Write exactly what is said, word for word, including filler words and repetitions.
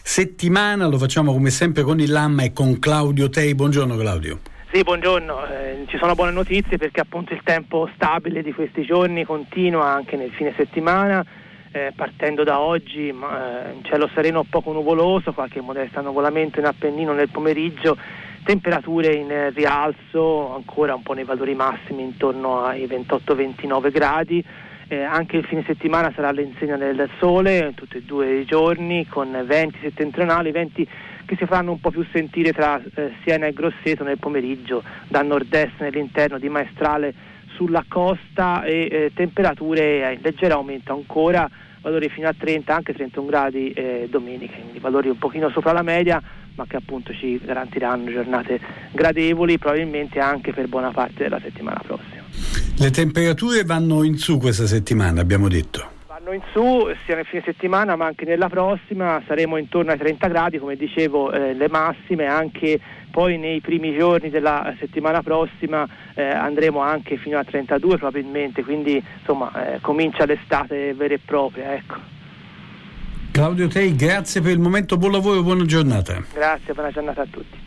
settimana. Lo facciamo come sempre con il Lamma e con Claudio Tei. Buongiorno Claudio. Sì, buongiorno. Eh, ci sono buone notizie perché appunto il tempo stabile di questi giorni continua anche nel fine settimana, eh, partendo da oggi, ma, eh, cielo sereno poco nuvoloso, qualche modesta nuvolamento in Appennino nel pomeriggio, temperature in rialzo ancora un po' nei valori massimi intorno ai ventotto ventinove gradi. Eh, anche il fine settimana sarà all'insegna del sole tutti e due i giorni, con venti settentrionali, venti che si faranno un po' più sentire tra eh, Siena e Grosseto nel pomeriggio, da nord-est nell'interno di Maestrale sulla costa, e eh, temperature in leggero aumento ancora, valori fino a trenta, anche trentuno gradi eh, domenica, quindi valori un pochino sopra la media, ma che appunto ci garantiranno giornate gradevoli probabilmente anche per buona parte della settimana prossima. Le temperature vanno in su questa settimana, abbiamo detto. Vanno in su sia nel fine settimana ma anche nella prossima, saremo intorno ai trenta gradi, come dicevo, eh, le massime, anche poi nei primi giorni della settimana prossima eh, andremo anche fino a trentadue probabilmente, quindi insomma eh, comincia l'estate vera e propria, ecco. Claudio Tei, grazie per il momento, buon lavoro, buona giornata. Grazie, buona giornata a tutti.